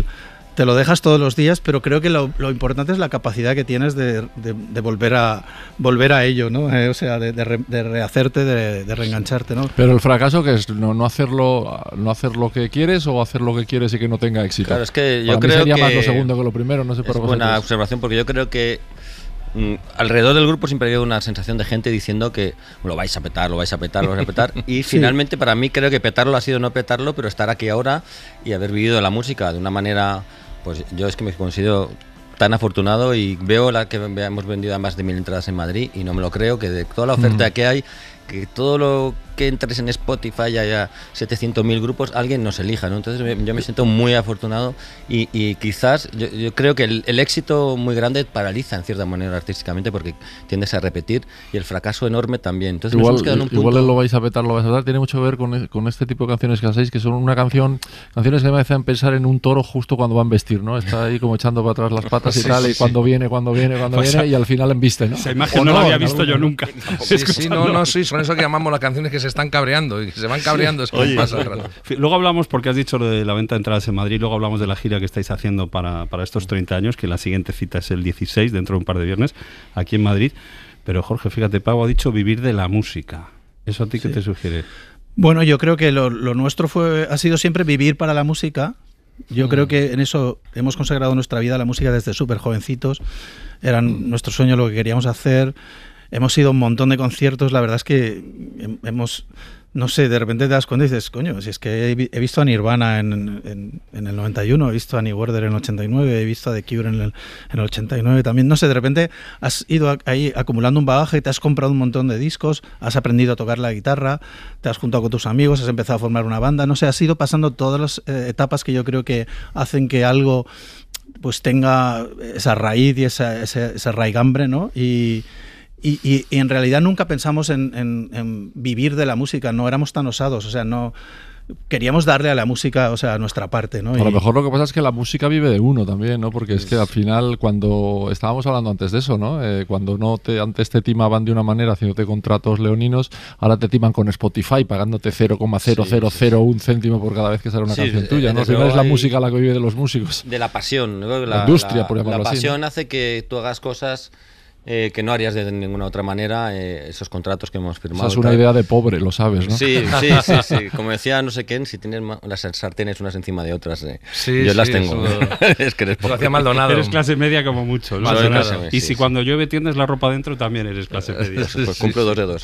te lo dejas todos los días, pero creo que lo, lo importante es la capacidad que tienes de, de, de volver a volver a ello, ¿no? Eh, o sea, de, de, re, de rehacerte, de, de reengancharte, ¿no? Pero el fracaso, que es no, no hacerlo no hacer lo que quieres o hacer lo que quieres y que no tenga éxito. Claro, es que yo Para creo mí sería que más lo segundo que lo primero, no sé por es vosotros. buena observación, porque yo creo que mm, alrededor del grupo siempre ha habido una sensación de gente diciendo que lo vais a petar, lo vais a petar, lo vais a petar, y Sí. finalmente para mí creo que petarlo ha sido no petarlo, pero estar aquí ahora y haber vivido la música de una manera, pues yo es que me considero tan afortunado y veo la que hemos vendido a más de mil entradas en Madrid y no me lo creo, que de toda la oferta Mm. que hay, que todo lo que entres en Spotify haya setecientos mil grupos, alguien nos elija, ¿no? Entonces me- yo me siento muy afortunado y, y quizás yo, yo creo que el, el éxito muy grande paraliza en cierta manera artísticamente porque tiendes a repetir, y el fracaso enorme también. Entonces nos Igual, hemos quedado en un igual punto... el lo vais a petar, lo vais a petar, tiene mucho que ver con, e- con este tipo de canciones que hacéis, que son una canción, canciones que me hacen pensar en un toro justo cuando va a embestir, ¿no? Está ahí como echando para atrás las patas y Sí, tal, sí, y cuando viene, cuando viene, cuando Pues viene, a- y al final embiste, ¿no? Esa imagen O no la había en visto yo alguna, ¿no? nunca. Sí, sí, no, no, sí, son eso que llamamos las canciones que se están cabreando y que se van cabreando, es como Oye, pasa el rato. luego hablamos, porque has dicho lo de la venta de entradas en Madrid, luego hablamos de la gira que estáis haciendo para, para estos treinta años, que la siguiente cita es el dieciséis, dentro de un par de viernes, aquí en Madrid. Pero Jorge, fíjate, Pau ha dicho vivir de la música. ¿Eso a ti qué Sí. te sugiere? Bueno, yo creo que lo, lo nuestro fue ha sido siempre vivir para la música. Yo Mm. creo que en eso hemos consagrado nuestra vida a la música desde súper jovencitos. Era nuestro sueño, lo que queríamos hacer. Hemos ido a un montón de conciertos. La verdad es que hem- hemos, no sé, de repente te das cuenta y dices, coño, si es que he, vi- he visto a Nirvana en, en, en el noventa y uno, he visto a New Order en el ochenta y nueve, he visto a The Cure en el, en el ochenta y nueve también. No sé, de repente has ido a- ahí acumulando un bagaje, te has comprado un montón de discos, has aprendido a tocar la guitarra, te has juntado con tus amigos, has empezado a formar una banda. No sé, has ido pasando todas las eh, etapas que yo creo que hacen que algo pues tenga esa raíz y esa, esa, esa raigambre, ¿no? Y, y, y- y en realidad nunca pensamos en, en- en vivir de la música, no éramos tan osados, o sea, no queríamos darle a la música, o sea, a nuestra parte, ¿no? A lo Y- mejor lo que pasa es que la música vive de uno también, ¿no? Porque es que al final, cuando estábamos hablando antes de eso, ¿no? Eh, cuando no te, antes te timaban de una manera haciéndote contratos leoninos, ahora te timan con Spotify pagándote cero coma cero cero cero uno céntimo por cada vez que sale una Sí, canción de- tuya, ¿no? Al desde final es la luego hay- música la que vive de los músicos. De la pasión, ¿no? La industria, por la, llamarlo la así, pasión ¿no? hace que tú hagas cosas eh, que no harías de ninguna otra manera, eh, esos contratos que hemos firmado. Esa es y una tal. idea de pobre, lo sabes, ¿no? Sí, sí, sí, sí. Como decía no sé quién, si tienes ma- las sartenes unas encima de otras, eh, Sí, yo sí, las tengo. eso- Es que eres Eso pobre. hacía Maldonado. Eres clase media como mucho, ¿no? Soy Al final. clase media, Y sí, si sí. cuando llueve tiendes la ropa dentro, también eres clase media. Pues cumplo dos dedos.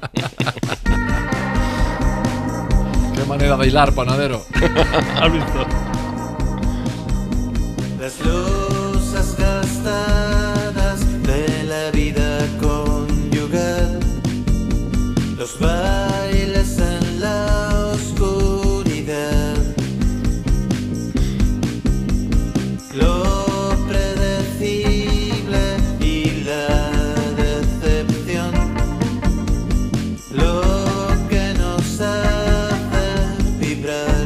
Qué manera de hilar, panadero. ¿Has visto? Las losas gastadas de la vida conyugal, los bailes en la oscuridad, lo predecible y la decepción, lo que nos hace vibrar.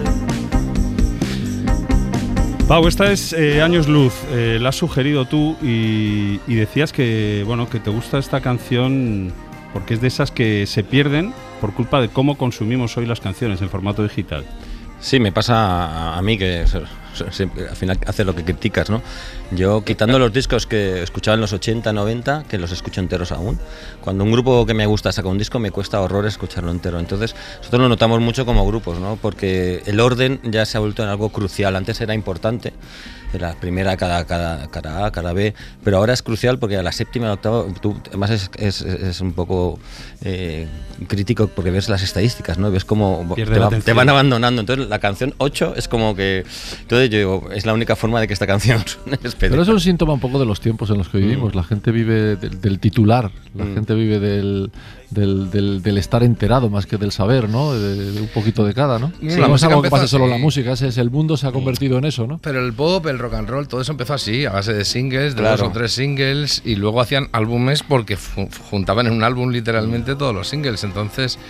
Pau, esta es eh, Años Luz, eh, la has sugerido tú y, y decías que, bueno, que te gusta esta canción porque es de esas que se pierden por culpa de cómo consumimos hoy las canciones en formato digital. Sí, me pasa a, a mí que se- se- se- al final haces lo que criticas, ¿no? Yo quitando los discos que escuchaba en los ochenta, noventa, que los escucho enteros aún, cuando un grupo que me gusta saca un disco me cuesta horrores escucharlo entero. Entonces nosotros lo notamos mucho como grupos, ¿no? Porque el orden ya se ha vuelto en algo crucial. Antes era importante, era primera cada, cada, cara A, cara B, pero ahora es crucial porque a la séptima, a la octava, tú además es, es, es un poco eh, crítico porque ves las estadísticas, ¿no? Ves cómo Pierde te, la va- te atención. van abandonando. Entonces la canción ocho es como que... Entonces yo digo, es la única forma de que esta canción suene. es Pero pedir. es un síntoma un poco de los tiempos en los que vivimos. La gente vive del, del titular, la Mm. gente vive del, del, del- del estar enterado más que del saber, ¿no? De, de un poquito de cada, ¿no? Sí, no la es música algo que empezó pase solo en la así. música, ese es el mundo se ha convertido en eso, ¿no? Pero el pop, el rock and roll, todo eso empezó así, a base de singles, de Claro. dos o tres singles, y luego hacían álbumes porque fu- juntaban en un álbum literalmente todos los singles. Entonces,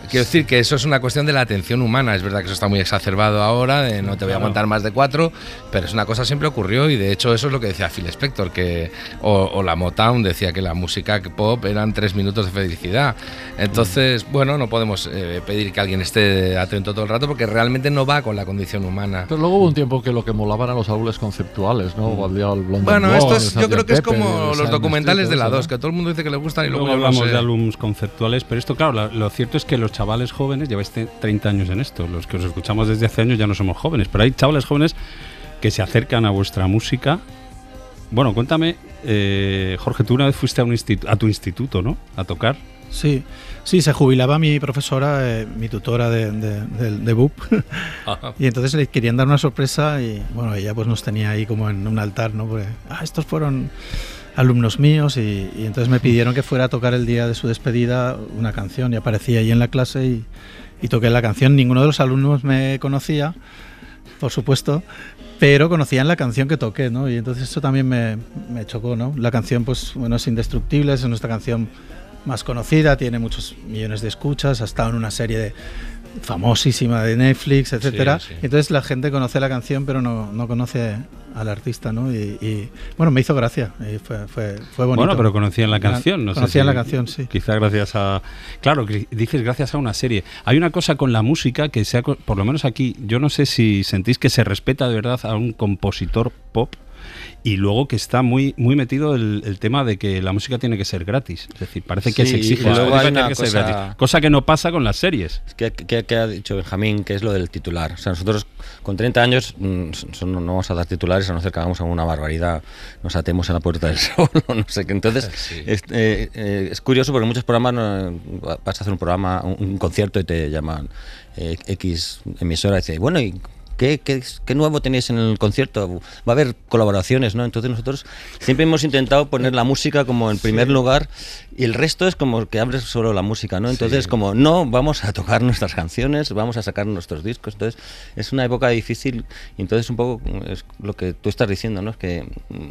Quiero decir que eso es una cuestión de la atención humana. Es verdad que eso está muy exacerbado ahora, de no te voy a aguantar más de cuatro, pero es una cosa que siempre ocurrió, y de hecho eso es lo que decía Phil Spector, que, o, o la Motown decía que la música pop eran tres minutos de felicidad. Entonces, bueno, no podemos eh, pedir que alguien esté atento todo el rato, porque realmente no va con la condición humana. Pero luego hubo un tiempo que lo que molaban eran los álbumes conceptuales, ¿no? Mm. El Blonde bueno, Blonde, esto es, yo creo que es Pepper, como los documentales de la dos, dos, que todo el mundo dice que le gustan y luego, luego no hablamos sé. de álbumes conceptuales, pero esto, claro, lo, lo cierto es que los chavales jóvenes, lleváis treinta años en esto, los que os escuchamos desde hace años ya no somos jóvenes, pero hay chavales jóvenes que se acercan a vuestra música. Bueno, cuéntame, eh, Jorge, tú una vez fuiste a, un institu- a tu instituto, ¿no? A tocar. Sí, sí, se jubilaba mi profesora, eh, mi tutora de, de, de, de B U P, y entonces le querían dar una sorpresa y bueno, ella pues nos tenía ahí como en un altar, ¿no? Porque, ah, estos fueron alumnos míos y, y entonces me pidieron que fuera a tocar el día de su despedida una canción y aparecí ahí en la clase y, y toqué la canción. Ninguno de los alumnos me conocía, por supuesto, pero conocían la canción que toqué, ¿no? Y entonces eso también me, me chocó, ¿no? La canción, pues bueno, es Indestructible, es nuestra canción más conocida, tiene muchos millones de escuchas, ha estado en una serie de famosísima de Netflix, etcétera. Sí, sí. Entonces la gente conoce la canción, pero no, no conoce al artista, ¿no? Y, y bueno, me hizo gracia, y fue, fue, fue bonito. Bueno, pero conocían la canción, no conocían sé si, la canción, sí. Quizá gracias a... Claro, dices gracias a una serie. Hay una cosa con la música que sea, por lo menos aquí, yo no sé si sentís que se respeta de verdad a un compositor pop, y luego que está muy muy metido el, el tema de que la música tiene que ser gratis. Es decir, parece que sí, se exige luego la hay música una que cosa, ser gratis, cosa que no pasa con las series. Que, que, que ha dicho Benjamín, que es lo del titular. O sea, nosotros con treinta años mmm, son, no vamos a dar titulares a no ser que hagamos alguna barbaridad, nos atemos en la Puerta del Sol o no sé qué. Entonces sí. es, eh, eh, es curioso porque muchos programas no, vas a hacer un programa, un, un concierto y te llaman eh, X emisora y dice, bueno, y ¿Qué, qué, ¿Qué nuevo tenéis en el concierto? Va a haber colaboraciones, ¿no? Entonces nosotros siempre hemos intentado poner la música como en primer sí. lugar y el resto es como que abres solo la música, ¿no? Entonces sí. como no, vamos a tocar nuestras canciones, vamos a sacar nuestros discos. Entonces es una época difícil y entonces un poco es lo que tú estás diciendo, ¿no? Es que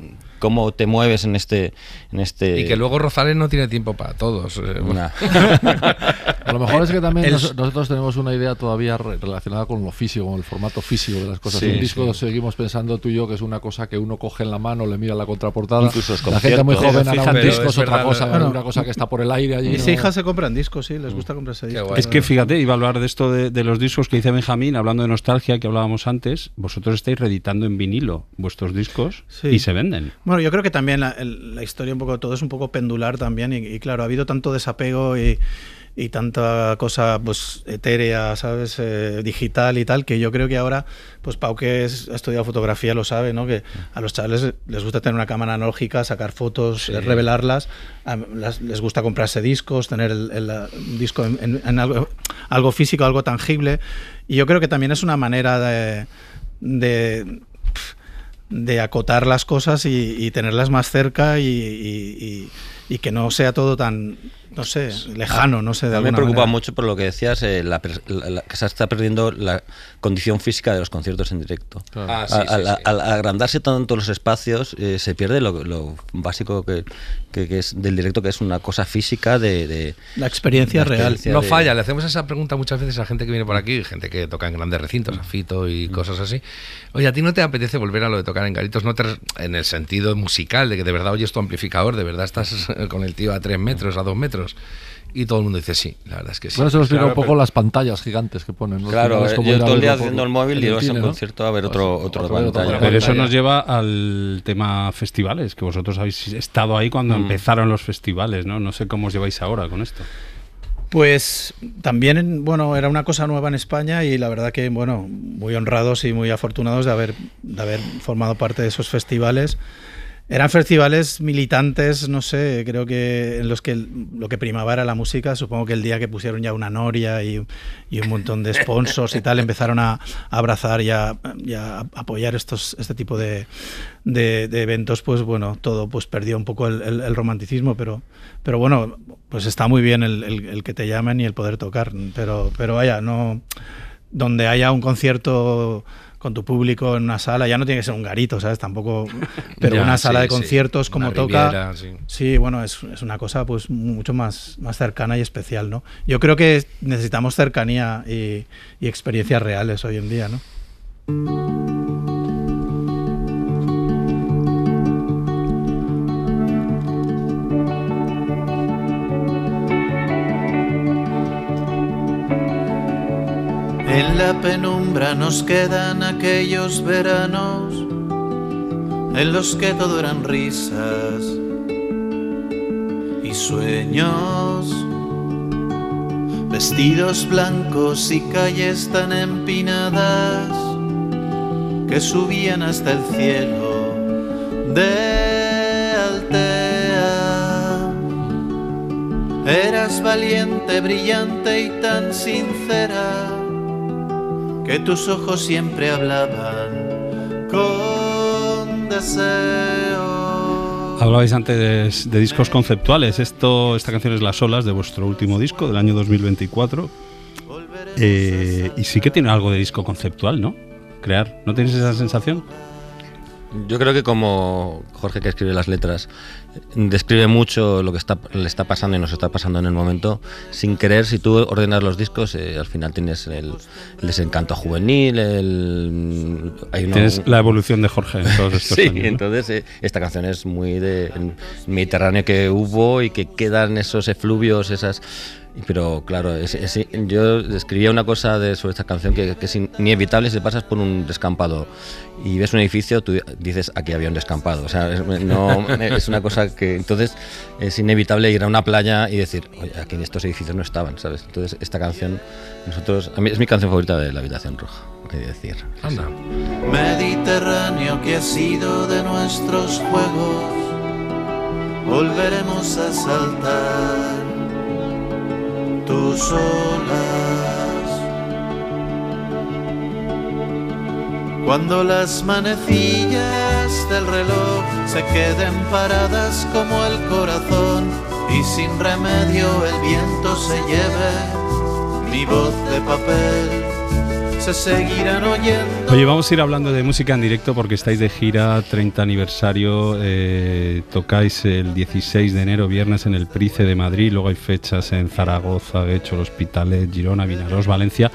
cómo te mueves en este... En este... Y que luego Rosales no tiene tiempo para todos. Eh, una... A lo mejor es que también el... nos, nosotros tenemos una idea todavía relacionada con lo físico, con el formato físico de las cosas. Sí, un disco sí. seguimos pensando tú y yo que es una cosa que uno coge en la mano, le mira la contraportada. Incluso la gente muy joven hará un disco, es otra verdad, cosa, bueno, una cosa que está por el aire allí. Mis ¿no? hijas se compran discos, sí, les gusta comprarse discos. Bueno. Es que fíjate, iba a hablar de esto de, de los discos que dice Benjamín, hablando de nostalgia que hablábamos antes. Vosotros estáis reeditando en vinilo vuestros discos sí. y se venden. Bueno, yo creo que también la, el, la historia un poco, todo es un poco pendular también y, y claro, ha habido tanto desapego y y tanta cosa pues etérea, ¿sabes? Eh, digital y tal, que yo creo que ahora, pues Pau, que es, ha estudiado fotografía, lo sabe, ¿no? Que a los chavales les gusta tener una cámara analógica, sacar fotos, sí. revelarlas, a, las, les gusta comprarse discos, tener el, el, el disco en, en, en algo, algo físico, algo tangible, y yo creo que también es una manera de... de de acotar las cosas y, y tenerlas más cerca y, y, y, y que no sea todo tan, no sé, lejano, no sé, de alguna manera. Me preocupa manera. mucho por lo que decías, eh, la, la, la, que se está perdiendo la condición física de los conciertos en directo. Claro. Ah, sí, a, sí, a, sí. Al agrandarse tanto los espacios, eh, se pierde lo, lo básico que, que, que es del directo, que es una cosa física de... de la experiencia la real. Experiencia no de... falla, le hacemos esa pregunta muchas veces a gente que viene por aquí, gente que toca en grandes recintos, a Fito y mm. cosas así. Oye, ¿a ti no te apetece volver a lo de tocar en garitos? No te, en el sentido musical, de que de verdad oyes tu amplificador, de verdad estás con el tío a tres metros, a dos metros. Y todo el mundo dice sí, la verdad es que sí. Bueno, eso nos explica claro, un poco pero... las pantallas gigantes que ponen, ¿no? Claro, es como yo todo el día haciendo por, el móvil y vas a un ¿no? concierto a ver otro, otro, otro, otro otro pantalla. Pero eso nos lleva al tema festivales, que vosotros habéis estado ahí cuando mm. empezaron los festivales, ¿no? No sé cómo os lleváis ahora con esto. Pues también, bueno, era una cosa nueva en España y la verdad que, bueno, muy honrados y muy afortunados de haber, de haber formado parte de esos festivales. Eran festivales militantes, no sé, creo que en los que lo que primaba era la música. Supongo que el día que pusieron ya una noria y, y un montón de sponsors y tal, empezaron a, a abrazar y a, y a apoyar estos, este tipo de, de, de eventos, pues bueno, todo pues perdió un poco el, el, el romanticismo, pero, pero bueno, pues está muy bien el, el, el que te llamen y el poder tocar, pero, pero vaya, no, donde haya un concierto con tu público en una sala, ya no tiene que ser un garito, ¿sabes? Tampoco, pero Ya, una sala sí, de conciertos sí. como Una toca, Riviera, sí. sí, bueno, es, es una cosa pues mucho más, más cercana y especial, ¿no? Yo creo que necesitamos cercanía y, y experiencias reales hoy en día, ¿no? En la penumbra nos quedan aquellos veranos en los que todo eran risas y sueños, vestidos blancos y calles tan empinadas que subían hasta el cielo de Altea. Eras valiente, brillante y tan sincera que tus ojos siempre hablaban con deseo. Hablabais antes de, de discos conceptuales. Esto, esta canción es Las Olas, de vuestro último disco del año dos mil veinticuatro. Eh, y sí que tiene algo de disco conceptual, ¿no? Crear. ¿No tienes esa sensación? Yo creo que como Jorge, que escribe las letras, describe mucho lo que está, le está pasando y nos está pasando en el momento, sin querer. Si tú ordenas los discos, eh, al final tienes el, el desencanto juvenil, el, hay uno, tienes la evolución de Jorge en todos estos sí, años, ¿no? Entonces eh, esta canción es muy de Mediterráneo que hubo y que quedan esos efluvios, esas... Pero claro, es, es, yo escribía una cosa de, sobre esta canción que, que es inevitable. Si pasas por un descampado y ves un edificio, tú dices, aquí había un descampado. O sea, es, no, es una cosa que entonces es inevitable ir a una playa y decir, oye, aquí en estos edificios no estaban, ¿sabes? Entonces esta canción, nosotros, a mí es mi canción favorita de La Habitación Roja, hay que decir. Anda. Mediterráneo que ha sido de nuestros juegos, volveremos a saltar tus olas. Cuando las manecillas del reloj se queden paradas como el corazón y sin remedio el viento se lleve mi voz de papel, se seguirán oyendo. Oye, vamos a ir hablando de música en directo porque estáis de gira, treinta aniversario, eh, tocáis el dieciséis de enero, viernes en el Price de Madrid, luego hay fechas en Zaragoza, Guecho, El Hospitalet, Girona, Vinaròs, Valencia.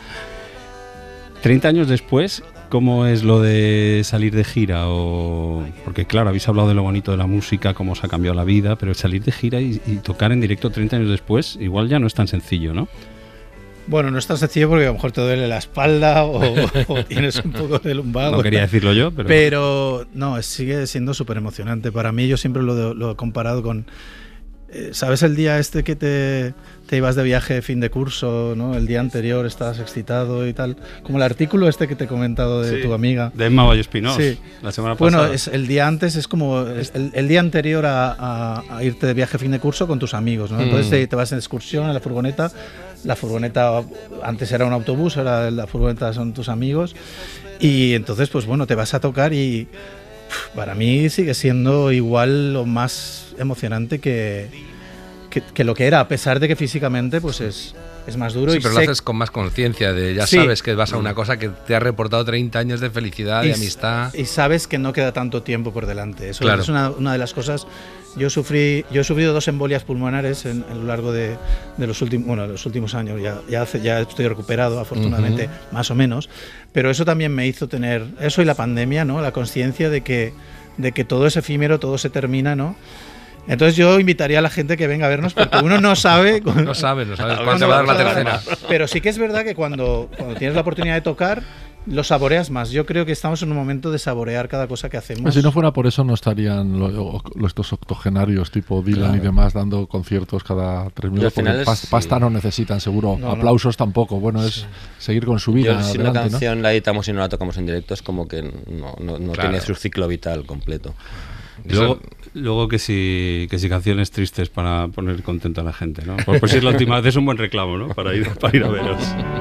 treinta años después, ¿cómo es lo de salir de gira? O... Porque claro, habéis hablado de lo bonito de la música, cómo os ha cambiado la vida, pero salir de gira y, y tocar en directo treinta años después, igual ya no es tan sencillo, ¿no? Bueno, no es tan sencillo porque a lo mejor te duele la espalda o, o tienes un poco de lumbago. No quería decirlo yo, pero... Pero no, sigue siendo súper emocionante. Para mí, yo siempre lo, lo he comparado con... Eh, ¿Sabes el día este que te, te ibas de viaje de fin de curso, ¿no? El día anterior estabas excitado y tal. Como el artículo este que te he comentado de sí, tu amiga. De Emma Vallespinós, sí. La semana bueno, pasada. Bueno, es, el día antes es como es el, el día anterior a, a, a irte de viaje de fin de curso con tus amigos, ¿no? Entonces mm. te, te vas en excursión en la furgoneta. La furgoneta antes era un autobús, ahora la furgoneta son tus amigos. Y entonces, pues bueno, te vas a tocar y para mí sigue siendo igual o más emocionante que, que, que lo que era, a pesar de que físicamente pues es, es más duro. Sí, y pero sé... lo haces con más conciencia, de ya sí. sabes que vas a una cosa que te ha reportado treinta años de felicidad, y, de amistad. Y sabes que no queda tanto tiempo por delante. Eso claro. es una, una de las cosas. Yo sufrí, yo he sufrido dos embolias pulmonares en, en lo largo de, de los últimos, bueno, los últimos años. Ya, ya, hace, ya estoy recuperado, afortunadamente, uh-huh. más o menos. Pero eso también me hizo tener, eso y la pandemia, ¿no? La conciencia de que, de que todo es efímero, todo se termina, ¿no? Entonces yo invitaría a la gente que venga a vernos porque uno no sabe... no sabe, no sabe cuándo va a dar la tercera. Pero sí que es verdad que cuando, cuando tienes la oportunidad de tocar, lo saboreas más. Yo creo que estamos en un momento de saborear cada cosa que hacemos. Si no fuera por eso no estarían los, estos octogenarios tipo Dylan claro. y demás dando conciertos cada tres minutos. Porque es, pasta, pasta sí. no necesitan, seguro. No, Aplausos no. tampoco. Bueno, es sí. seguir con su vida. Yo, si adelante, una canción ¿no? la editamos y no la tocamos en directo es como que no, no, no claro. tiene su ciclo vital completo. Luego, luego que si que si canciones tristes para poner contento a la gente, ¿no? Pues, pues si es la última vez es un buen reclamo, ¿no? Para ir, para ir a veros.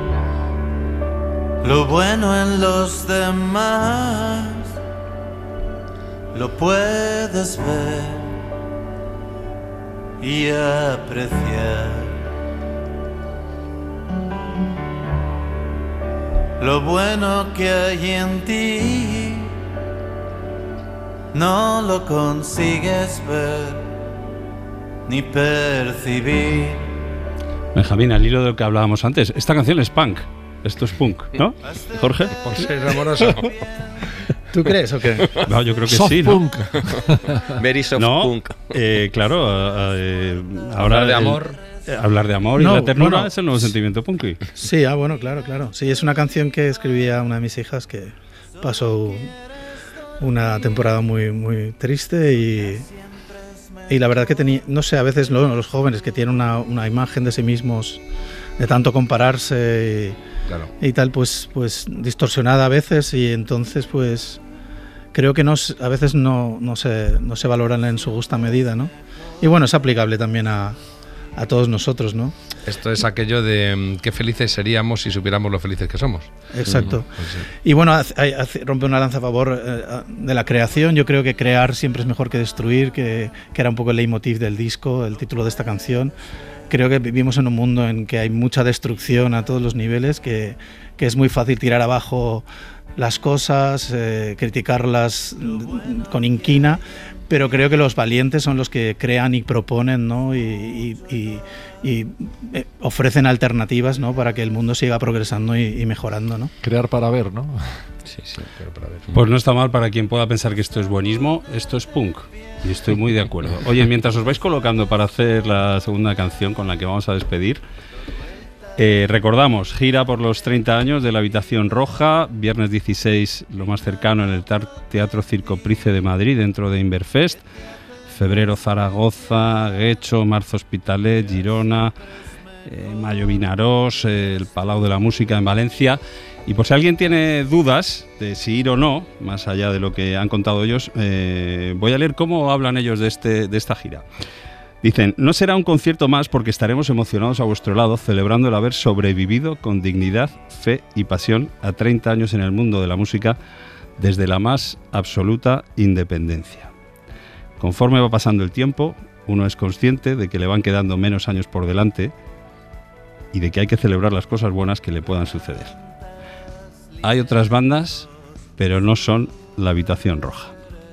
Lo bueno en los demás lo puedes ver y apreciar. lo bueno que hay en ti. No lo consigues ver ni percibir. Benjamín, al hilo de lo que hablábamos antes, esta canción es punk. Esto es punk, ¿no? Jorge. Por ser amoroso. ¿Tú crees o qué? No, yo creo que Soft sí, ¿no? punk. Very soft No, punk. eh, claro, eh, ahora Hablar de el- amor. eh, hablar de amor y No, la ternura bueno. es el nuevo sentimiento punky. Sí, ah, bueno, claro, claro. Sí, es una canción que escribía una de mis hijas que pasó una temporada muy, muy triste y, y la verdad que tenía, no sé, a veces lo- los jóvenes que tienen una, una imagen de sí mismos, de tanto compararse Claro. y, y tal, pues, pues distorsionada a veces y entonces pues creo que no, s- a veces no, no, se, no se valoran en su justa medida, ¿no? Y bueno, es aplicable también a, a todos nosotros, ¿no? Esto es aquello de mm, qué felices seríamos si supiéramos lo felices que somos. Exacto. Pues sí. Y bueno, hace- hay- hace- rompe una lanza a favor eh, de la creación. Yo creo que crear siempre es mejor que destruir, que, que era un poco el leitmotiv del disco, el título de esta canción. Creo que vivimos en un mundo en que hay mucha destrucción a todos los niveles, que, que es muy fácil tirar abajo las cosas, eh, criticarlas mm, con inquina, pero creo que los valientes son los que crean y proponen, ¿no? y, y- y- y, eh, ofrecen alternativas, ¿no? Para que el mundo siga progresando y, y mejorando, ¿no? Crear para ver, ¿no? Sí, sí, pero para ver. Pues no está mal para quien pueda pensar que esto es buenismo, esto es punk. Y estoy muy de acuerdo. Oye, mientras os vais colocando para hacer la segunda canción con la que vamos a despedir, eh, recordamos, gira por los treinta años de la Habitación Roja, viernes dieciséis, lo más cercano, en el Tar- Teatro Circo Price de Madrid, dentro de Inverfest. Febrero Zaragoza, Guecho, marzo Hospitalet, Girona, eh, mayo Vinarós, eh, el Palau de la Música en Valencia. Y por si alguien tiene dudas de si ir o no, más allá de lo que han contado ellos, eh, voy a leer cómo hablan ellos de, este, de esta gira. Dicen, no será un concierto más porque estaremos emocionados a vuestro lado celebrando el haber sobrevivido con dignidad, fe y pasión a treinta años en el mundo de la música desde la más absoluta independencia. Conforme va pasando el tiempo, uno es consciente de que le van quedando menos años por delante y de que hay que celebrar las cosas buenas que le puedan suceder. Hay otras bandas, pero no son la Habitación Roja.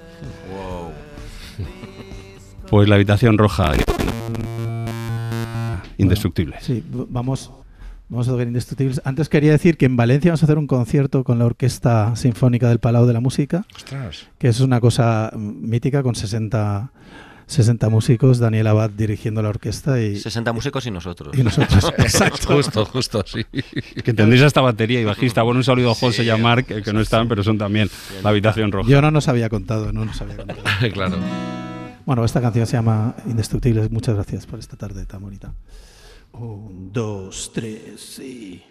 Pues la Habitación Roja, indestructible. Sí, v- vamos, vamos a tocar Indestructibles. Antes quería decir que en Valencia vamos a hacer un concierto con la Orquesta Sinfónica del Palau de la Música, Ostras. que es una cosa mm, mítica con sesenta, sesenta músicos, Daniel Abad dirigiendo la orquesta y, sesenta músicos y nosotros. y nosotros. Exacto. Justo, justo, sí. Que tendréis hasta batería y bajista. Bueno, un saludo a José y a Marc, que, que no están, pero son también la Habitación Roja. Yo no nos había contado, no nos había contado. Claro. Bueno, esta canción se llama Indestructibles. Muchas gracias por esta tarde tan bonita. Un, dos, tres y...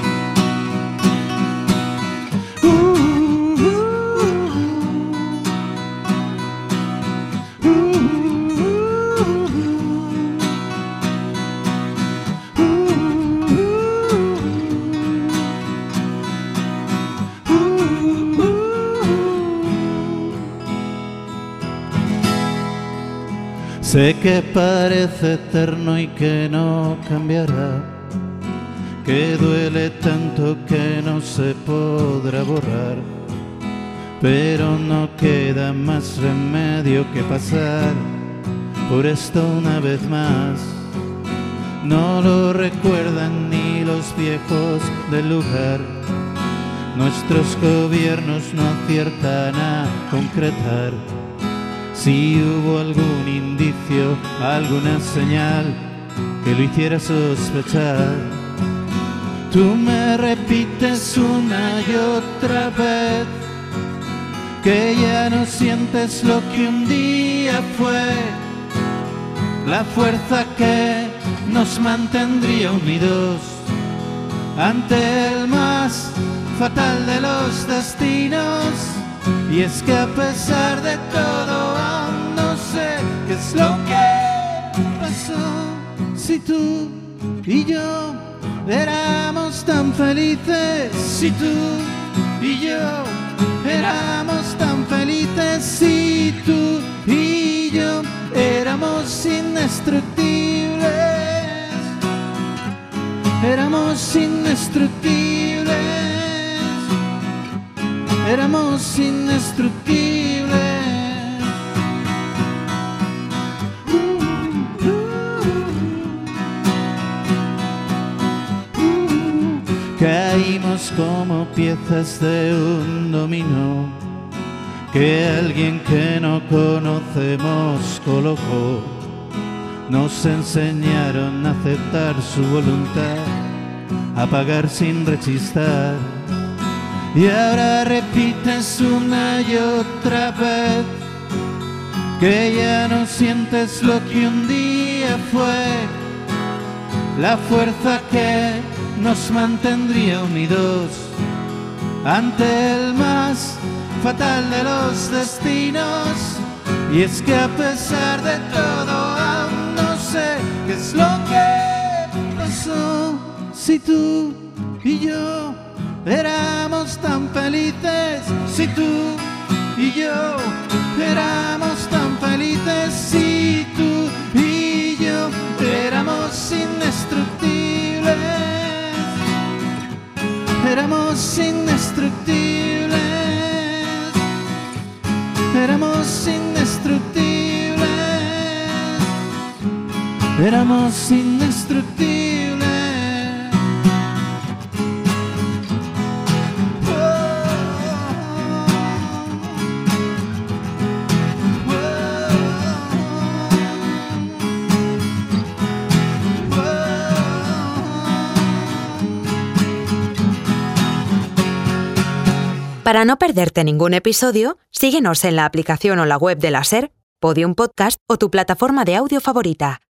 Sé que parece eterno y que no cambiará, que duele tanto que no se podrá borrar, pero no queda más remedio que pasar por esto una vez más. No lo recuerdan ni los viejos del lugar, nuestros gobiernos no aciertan a concretar si hubo algún indicio, alguna señal que lo hiciera sospechar. Tú me repites una y otra vez que ya no sientes lo que un día fue, la fuerza que nos mantendría unidos ante el más fatal de los destinos. Y es que a pesar de todo aún no sé qué es lo que pasó. Si tú y yo éramos tan felices, si tú y yo éramos tan felices, si tú y yo éramos indestructibles, éramos indestructibles. éramos indestructibles. Caímos como piezas de un dominó que alguien que no conocemos colocó. Nos enseñaron a aceptar su voluntad, a pagar sin rechistar. Y ahora repites una y otra vez que ya no sientes lo que un día fue, la fuerza que nos mantendría unidos ante el más fatal de los destinos. Y es que a pesar de todo aún no sé qué es lo que pasó. Si tú y yo éramos tan felices, si tú y yo éramos tan felices, si tú y yo éramos indestructibles, éramos indestructibles, éramos indestructibles, éramos indestructibles. Para no perderte ningún episodio, síguenos en la aplicación o la web de la SER, Podium Podcast o tu plataforma de audio favorita.